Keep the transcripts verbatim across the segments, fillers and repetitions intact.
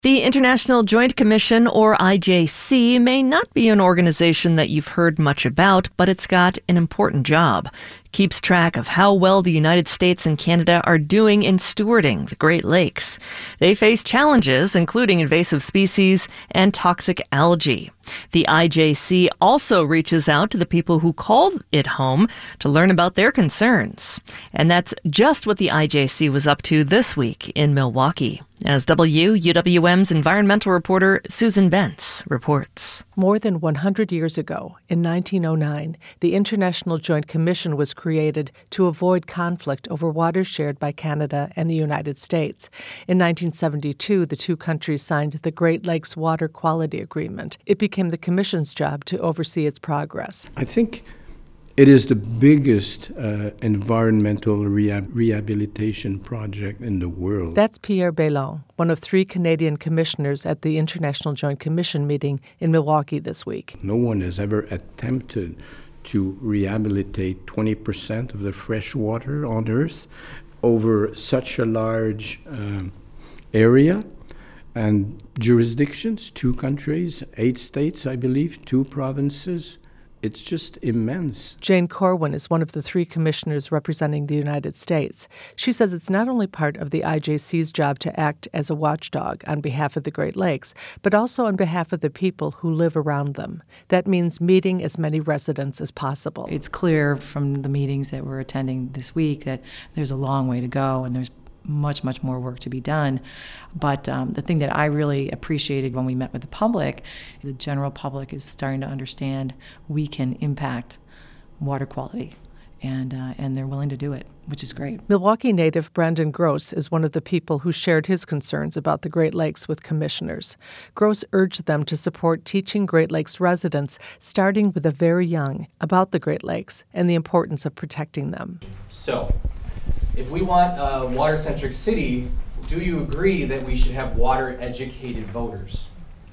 The International Joint Commission, or I J C, may not be an organization that you've heard much about, but it's got an important job. It keeps track of how well the United States and Canada are doing in stewarding the Great Lakes. They face challenges, including invasive species and toxic algae. The I J C also reaches out to the people who call it home to learn about their concerns. And that's just what the I J C was up to this week in Milwaukee. As W U W M's environmental reporter Susan Bentz reports. More than one hundred years ago, in nineteen oh nine, the International Joint Commission was created to avoid conflict over waters shared by Canada and the United States. In nineteen seventy-two, the two countries signed the Great Lakes Water Quality Agreement. It became the Commission's job to oversee its progress. I think it is the biggest uh, environmental rehab- rehabilitation project in the world. That's Pierre Bellon, one of three Canadian commissioners at the International Joint Commission meeting in Milwaukee this week. No one has ever attempted to rehabilitate twenty percent of the fresh water on Earth over such a large uh, area and jurisdictions, two countries, eight states, I believe, two provinces. It's just immense. Jane Corwin is one of the three commissioners representing the United States. She says it's not only part of the I J C's job to act as a watchdog on behalf of the Great Lakes, but also on behalf of the people who live around them. That means meeting as many residents as possible. It's clear from the meetings that we're attending this week that there's a long way to go and there's much, much more work to be done. But um, the thing that I really appreciated when we met with the public, the general public is starting to understand we can impact water quality, and uh, and they're willing to do it, which is great. Milwaukee native Brandon Gross is one of the people who shared his concerns about the Great Lakes with commissioners. Gross urged them to support teaching Great Lakes residents, starting with the very young, about the Great Lakes and the importance of protecting them. So, if we want a water-centric city, do you agree that we should have water-educated voters?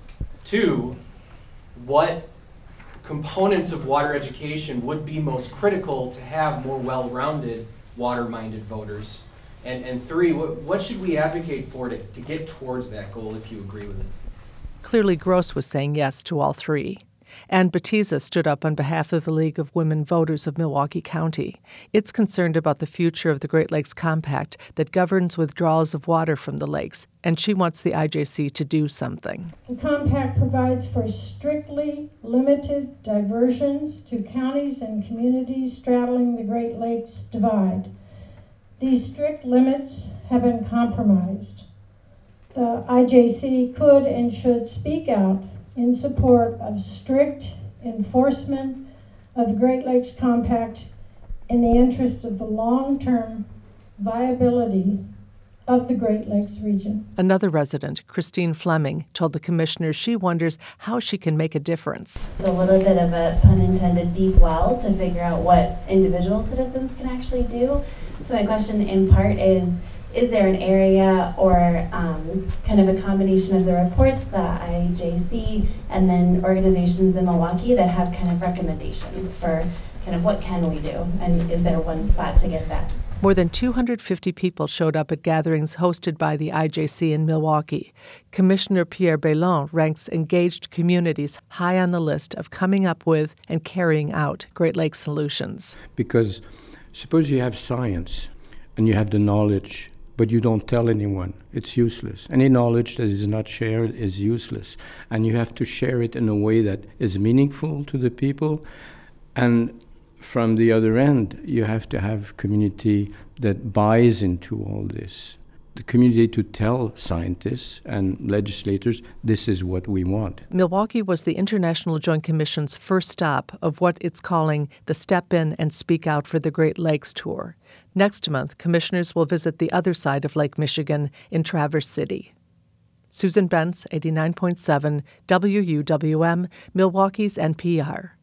Two, what components of water education would be most critical to have more well-rounded, water-minded voters? And and three, what, what should we advocate for to, to get towards that goal, if you agree with it? Clearly, Gross was saying yes to all three. Ann Batiza stood up on behalf of the League of Women Voters of Milwaukee County. It's concerned about the future of the Great Lakes Compact that governs withdrawals of water from the lakes, and she wants the I J C to do something. The compact provides for strictly limited diversions to counties and communities straddling the Great Lakes Divide. These strict limits have been compromised. The I J C could and should speak out in support of strict enforcement of the Great Lakes Compact in the interest of the long-term viability of the Great Lakes region. Another resident, Christine Fleming, told the commissioner she wonders how she can make a difference. It's a little bit of a, pun intended, deep well to figure out what individual citizens can actually do. So my question in part is, is there an area or um, kind of a combination of the reports, the I J C, and then organizations in Milwaukee that have kind of recommendations for kind of what can we do? And is there one spot to get that? More than two hundred fifty people showed up at gatherings hosted by the I J C in Milwaukee. Commissioner Pierre Bellon ranks engaged communities high on the list of coming up with and carrying out Great Lakes solutions. Because suppose you have science and you have the knowledge, but you don't tell anyone. It's useless. Any knowledge that is not shared is useless. And you have to share it in a way that is meaningful to the people. And from the other end, you have to have community that buys into all this. The community to tell scientists and legislators, this is what we want. Milwaukee was the International Joint Commission's first stop of what it's calling the Step In and Speak Out for the Great Lakes tour. Next month, commissioners will visit the other side of Lake Michigan in Traverse City. Susan Bentz, eighty-nine point seven W U W M, Milwaukee's N P R.